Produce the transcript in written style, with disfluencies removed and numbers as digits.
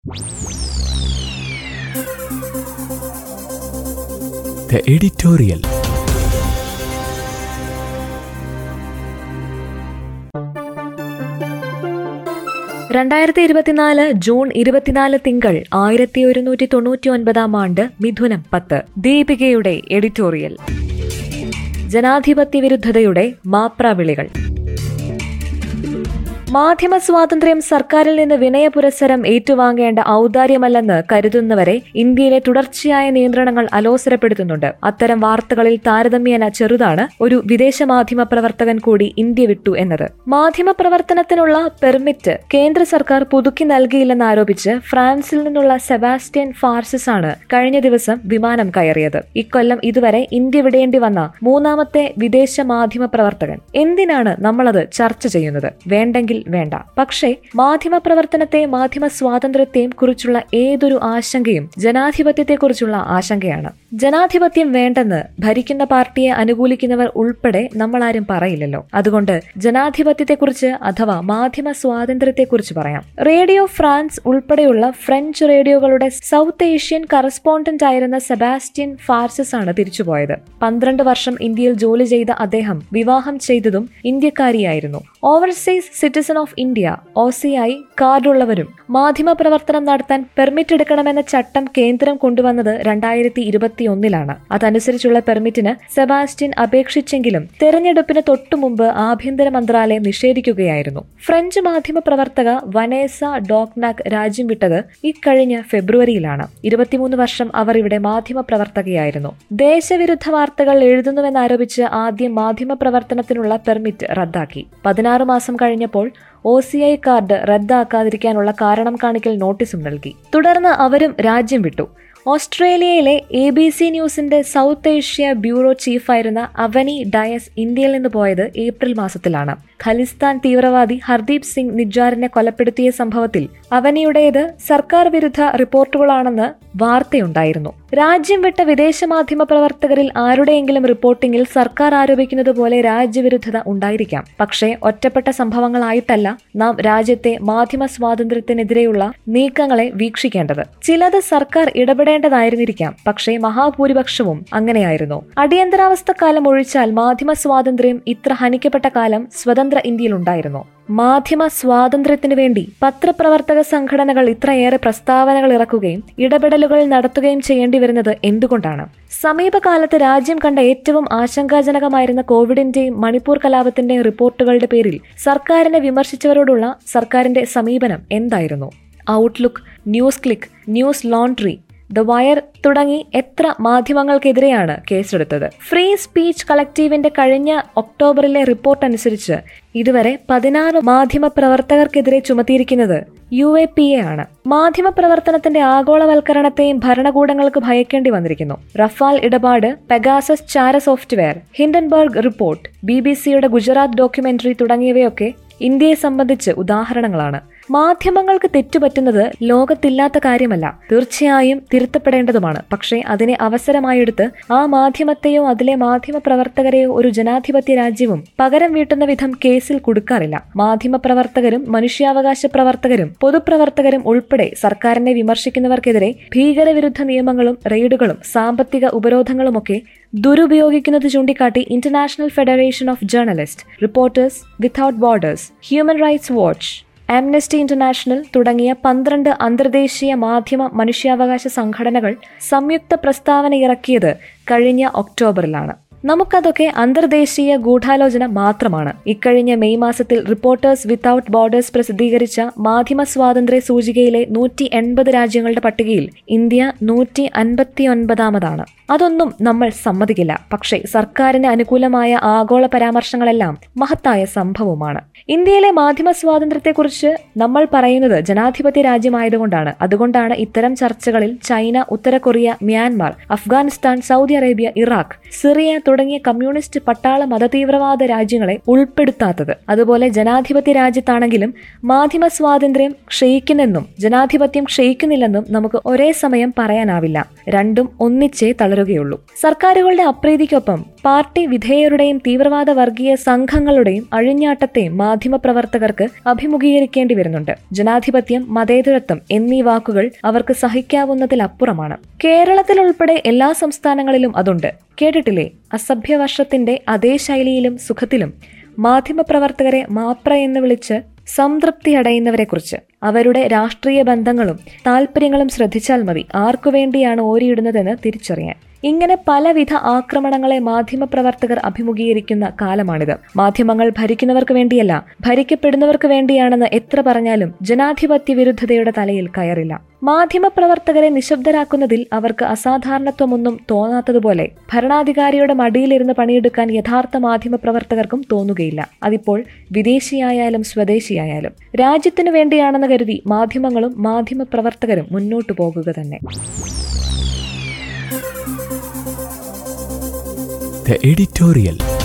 The editorial. June 24 തിങ്കൾ 1199 മിഥുനം 10. ദീപികയുടെ editorial. ജനാധിപത്യ വിരുദ്ധതയുടെ മാപ്രാവിളികൾ. മാധ്യമ സ്വാതന്ത്ര്യം സർക്കാരിൽ നിന്ന് വിനയപുരസ്സരം ഏറ്റുവാങ്ങേണ്ട ഔദാര്യമല്ലെന്ന് കരുതുന്നവരെ ഇന്ത്യയിലെ തുടർച്ചയായ നിയന്ത്രണങ്ങൾ അലോസരപ്പെടുത്തുന്നുണ്ട്. അത്തരം വാർത്തകളിൽ താരതമ്യേന ചെറുതാണ് ഒരു വിദേശ മാധ്യമ പ്രവർത്തകൻ കൂടി ഇന്ത്യ വിട്ടു എന്നത്. മാധ്യമ പ്രവർത്തനത്തിനുള്ള പെർമിറ്റ് കേന്ദ്ര സർക്കാർ പുതുക്കി നൽകിയില്ലെന്നാരോപിച്ച് ഫ്രാൻസിൽ നിന്നുള്ള സെബാസ്റ്റ്യൻ ഫാർസിസ് ആണ് കഴിഞ്ഞ ദിവസം വിമാനം കയറിയത്. ഇക്കൊല്ലം ഇതുവരെ ഇന്ത്യ വിടേണ്ടി വന്ന മൂന്നാമത്തെ വിദേശ മാധ്യമ പ്രവർത്തകൻ. എന്തിനാണ് നമ്മളത് ചർച്ച ചെയ്യുന്നത്? വേണ്ടെങ്കിൽ വേണ്ട. പക്ഷേ മാധ്യമ പ്രവർത്തനത്തെ, മാധ്യമ സ്വാതന്ത്ര്യത്തെയും കുറിച്ചുള്ള ഏതൊരു ആശങ്കയും ജനാധിപത്യത്തെക്കുറിച്ചുള്ള ആശങ്കയാണ്. ജനാധിപത്യം വേണ്ടെന്ന് ഭരിക്കുന്ന പാർട്ടിയെ അനുകൂലിക്കുന്നവർ ഉൾപ്പെടെ നമ്മളാരും പറയില്ലല്ലോ. അതുകൊണ്ട് ജനാധിപത്യത്തെക്കുറിച്ച് അഥവാ മാധ്യമ സ്വാതന്ത്ര്യത്തെക്കുറിച്ച് പറയാം. റേഡിയോ ഫ്രാൻസ് ഉൾപ്പെടെയുള്ള ഫ്രഞ്ച് റേഡിയോകളുടെ സൗത്ത് ഏഷ്യൻ കറസ്പോണ്ടന്റ് ആയിരുന്ന സെബാസ്റ്റ്യൻ ഫാർസിസ് ആണ് തിരിച്ചുപോയത്. 12 വർഷം ഇന്ത്യയിൽ ജോലി ചെയ്ത അദ്ദേഹം വിവാഹം ചെയ്തതും ഇന്ത്യക്കാരിയായിരുന്നു. Overseas citizen of India OCI കാർഡുള്ളവരും മാധ്യമ പ്രവർത്തനം നടത്താൻ പെർമിറ്റ് എടുക്കണമെന്ന ചട്ടം കേന്ദ്രം കൊണ്ടുവന്നത് 2021 അതനുസരിച്ചുള്ള പെർമിറ്റിന് സെബാസ്റ്റ്യൻ അപേക്ഷിച്ചെങ്കിലും തെരഞ്ഞെടുപ്പിന് തൊട്ടുമുമ്പ് ആഭ്യന്തര മന്ത്രാലയം നിഷേധിക്കുകയായിരുന്നു. ഫ്രഞ്ച് മാധ്യമ പ്രവർത്തക വനേസ ഡോക്നാക് രാജ്യം വിട്ടത് ഇക്കഴിഞ്ഞ ഫെബ്രുവരിയിലാണ്. 23 വർഷം അവർ ഇവിടെ മാധ്യമ പ്രവർത്തകയായിരുന്നു. ദേശവിരുദ്ധ വാർത്തകൾ എഴുതുന്നുവെന്നാരോപിച്ച് ആദ്യം മാധ്യമ പ്രവർത്തനത്തിനുള്ള പെർമിറ്റ് റദ്ദാക്കി. 16 മാസം കഴിഞ്ഞപ്പോൾ OCI കാർഡ് റദ്ദാക്കാതിരിക്കാനുള്ള കാരണം കാണിക്കൽ നോട്ടീസും നൽകി. തുടർന്ന് അവരും രാജ്യം വിട്ടു. ഓസ്ട്രേലിയയിലെ ABC ന്യൂസിന്റെ south Asia bureau ചീഫായിരുന്ന Avani Diaz ഇന്ത്യയിൽ നിന്ന് പോയത് ഏപ്രിൽ മാസത്തിലാണ്. ഖലിസ്ഥാൻ തീവ്രവാദി ഹർദീപ് സിംഗ് നിജ്ജാറിനെ കൊലപ്പെടുത്തിയ സംഭവത്തിൽ അവനിയുടേത് സർക്കാർ വിരുദ്ധ റിപ്പോർട്ടുകളാണെന്ന് വാർത്തയുണ്ടായിരുന്നു. രാജ്യം വിട്ട വിദേശ മാധ്യമ പ്രവർത്തകരിൽ ആരുടെയെങ്കിലും റിപ്പോർട്ടിംഗിൽ സർക്കാർ ആരോപിക്കുന്നത് പോലെ രാജ്യവിരുദ്ധത ഉണ്ടായിരിക്കാം. പക്ഷേ ഒറ്റപ്പെട്ട സംഭവങ്ങളായിട്ടല്ല നാം രാജ്യത്തെ മാധ്യമ സ്വാതന്ത്ര്യത്തിനെതിരെയുള്ള നീക്കങ്ങളെ വീക്ഷിക്കേണ്ടത്. ചിലത് സർക്കാർ ഇടപെടേണ്ടതായിരുന്നിരിക്കാം. പക്ഷേ മഹാഭൂരിപക്ഷവും അങ്ങനെയായിരുന്നു. അടിയന്തരാവസ്ഥ കാലം ഒഴിച്ചാൽ മാധ്യമ സ്വാതന്ത്ര്യം ഇത്ര ഹനിക്കപ്പെട്ട കാലം സ്വതന്ത്ര ഇന്ത്യയിൽ ഉണ്ടായിരുന്നു. മാധ്യമ സ്വാതന്ത്ര്യത്തിനു വേണ്ടി പത്രപ്രവർത്തക സംഘടനകൾ ഇത്രയേറെ പ്രസ്താവനകൾ ഇറക്കുകയും ഇടപെടലുകൾ നടത്തുകയും ചെയ്യേണ്ടി വരുന്നത് എന്തുകൊണ്ടാണ്? സമീപകാലത്ത് രാജ്യം കണ്ട ഏറ്റവും ആശങ്കാജനകമായിരുന്ന കോവിഡിന്റെയും മണിപ്പൂർ കലാപത്തിന്റെയും റിപ്പോർട്ടുകളുടെ പേരിൽ സർക്കാരിനെ വിമർശിച്ചവരോടുള്ള സർക്കാരിന്റെ സമീപനം എന്തായിരുന്നു? Outlook, news click, news laundry, the wire തുടങ്ങി എത്ര മാധ്യമങ്ങൾക്കെതിരെയാണ് കേസെടുത്തത്? ഫ്രീ സ്പീച്ച് കളക്റ്റീവിന്റെ കഴിഞ്ഞ ഒക്ടോബറിലെ റിപ്പോർട്ട് അനുസരിച്ച് ഇതുവരെ 16 മാധ്യമ പ്രവർത്തകർക്കെതിരെ ചുമത്തിയിരിക്കുന്നത് UAPA ആണ്. മാധ്യമ പ്രവർത്തനത്തിന്റെ ആഗോളവൽക്കരണത്തെയും ഭരണകൂടങ്ങൾക്ക് ഭയക്കേണ്ടി വന്നിരിക്കുന്നു. റഫാൽ ഇടപാട്, പെഗാസസ് ചാര സോഫ്റ്റ്വെയർ, ഹിൻഡൻബർഗ് റിപ്പോർട്ട്, BBCയുടെ ഗുജറാത്ത് ഡോക്യുമെന്ററി തുടങ്ങിയവയൊക്കെ ഇന്ത്യയെ സംബന്ധിച്ച് ഉദാഹരണങ്ങളാണ്. മാധ്യമങ്ങൾക്ക് തെറ്റുപറ്റുന്നത് ലോകത്തില്ലാത്ത കാര്യമല്ല. തീർച്ചയായും തിരുത്തപ്പെടേണ്ടതുമാണ്. പക്ഷേ അതിനെ അവസരമായെടുത്ത് ആ മാധ്യമത്തെയോ അതിലെ മാധ്യമ പ്രവർത്തകരെയോ ഒരു ജനാധിപത്യ രാജ്യവും പകരം വീട്ടുന്ന വിധം കേസിൽ കൊടുക്കാറില്ല. മാധ്യമ പ്രവർത്തകരും മനുഷ്യാവകാശ പ്രവർത്തകരും പൊതുപ്രവർത്തകരും ഉൾപ്പെടെ സർക്കാരിനെ വിമർശിക്കുന്നവർക്കെതിരെ ഭീകരവിരുദ്ധ നിയമങ്ങളും റെയ്ഡുകളും സാമ്പത്തിക ഉപരോധങ്ങളുമൊക്കെ ദുരുപയോഗിക്കുന്നത് ചൂണ്ടിക്കാട്ടി international federation of journalist, reporters without borders, human rights watch, Amnesty international തുടങ്ങിയ 12 അന്തർദേശീയ മാധ്യമ മനുഷ്യാവകാശ സംഘടനകൾ സംയുക്ത പ്രസ്താവന ഇറക്കിയത് കഴിഞ്ഞ ഒക്ടോബറിലാണ്. നമുക്കതൊക്കെ അന്തർദേശീയ ഗൂഢാലോചന മാത്രമാണ്. ഇക്കഴിഞ്ഞ മെയ് മാസത്തിൽ റിപ്പോർട്ടേഴ്സ് വിത്തൌട്ട് ബോർഡേഴ്സ് പ്രസിദ്ധീകരിച്ച മാധ്യമ സ്വാതന്ത്ര്യ സൂചികയിലെ 180 രാജ്യങ്ങളുടെ പട്ടികയിൽ ഇന്ത്യ 159-ാമതാണ്. അതൊന്നും നമ്മൾ സമ്മതിക്കില്ല. പക്ഷേ സർക്കാരിന് അനുകൂലമായ ആഗോള പരാമർശങ്ങളെല്ലാം മഹത്തായ സംഭവമാണ്. ഇന്ത്യയിലെ മാധ്യമ സ്വാതന്ത്ര്യത്തെക്കുറിച്ച് നമ്മൾ പറയുന്നത് ജനാധിപത്യ രാജ്യമായതുകൊണ്ടാണ്. അതുകൊണ്ടാണ് ഇത്തരം ചർച്ചകളിൽ ചൈന, ഉത്തര Korea, Myanmar, Afghanistan, Saudi Arabia, Iraq, Syria തുടങ്ങിയ കമ്മ്യൂണിസ്റ്റ് പട്ടാള മതതീവ്രവാദ രാജ്യങ്ങളെ ഉൾപ്പെടുത്താത്തത്. അതുപോലെ ജനാധിപത്യ രാജ്യത്താണെങ്കിലും മാധ്യമ സ്വാതന്ത്ര്യം ക്ഷയിക്കുന്നെന്നും ജനാധിപത്യം ക്ഷയിക്കുന്നില്ലെന്നും നമുക്ക് ഒരേ സമയം പറയാനാവില്ല. രണ്ടും ഒന്നിച്ചേ തളരു തുടരുകയുള്ളൂ. സർക്കാരുകളുടെ അപ്രീതിക്കൊപ്പം പാർട്ടി വിധേയരുടെയും തീവ്രവാദ വർഗീയ സംഘങ്ങളുടെയും അഴിഞ്ഞാട്ടത്തെയും മാധ്യമപ്രവർത്തകർക്ക് അഭിമുഖീകരിക്കേണ്ടി വരുന്നുണ്ട്. ജനാധിപത്യം, മതേതരത്വം എന്നീ വാക്കുകൾ അവർക്ക് സഹിക്കാവുന്നതിലപ്പുറമാണ്. കേരളത്തിലുൾപ്പെടെ എല്ലാ സംസ്ഥാനങ്ങളിലും അതുണ്ട്. കേട്ടിട്ടില്ലേ, അസഭ്യവർഷത്തിന്റെ അതേ ശൈലിയിലും സുഖത്തിലും മാധ്യമപ്രവർത്തകരെ മാപ്ര എന്ന് വിളിച്ച് സംതൃപ്തിയടയുന്നവരെക്കുറിച്ച്. അവരുടെ രാഷ്ട്രീയ ബന്ധങ്ങളും താല്പര്യങ്ങളും ശ്രദ്ധിച്ചാൽ മതി ആർക്കുവേണ്ടിയാണ് ഓരിയിടുന്നതെന്ന് തിരിച്ചറിയാൻ. ഇങ്ങനെ പലവിധ ആക്രമണങ്ങളെ മാധ്യമപ്രവർത്തകർ അഭിമുഖീകരിക്കുന്ന കാലമാണിത്. മാധ്യമങ്ങൾ ഭരിക്കുന്നവർക്ക് വേണ്ടിയല്ല, ഭരിക്കപ്പെടുന്നവർക്ക് വേണ്ടിയാണെന്ന് എത്ര പറഞ്ഞാലും ജനാധിപത്യ വിരുദ്ധതയുടെ തലയിൽ കയറില്ല. മാധ്യമപ്രവർത്തകരെ നിശബ്ദരാക്കുന്നതിൽ അവർക്ക് അസാധാരണത്വമൊന്നും തോന്നാത്തതുപോലെ ഭരണാധികാരിയുടെ മടിയിലിരുന്ന് പണിയെടുക്കാൻ യഥാർത്ഥ മാധ്യമപ്രവർത്തകർക്കും തോന്നുകയില്ല. അതിപ്പോൾ വിദേശിയായാലും സ്വദേശിയായാലും രാജ്യത്തിനു വേണ്ടിയാണെന്ന് കരുതി മാധ്യമങ്ങളും മാധ്യമപ്രവർത്തകരും മുന്നോട്ടു പോകുക തന്നെ. The editorial.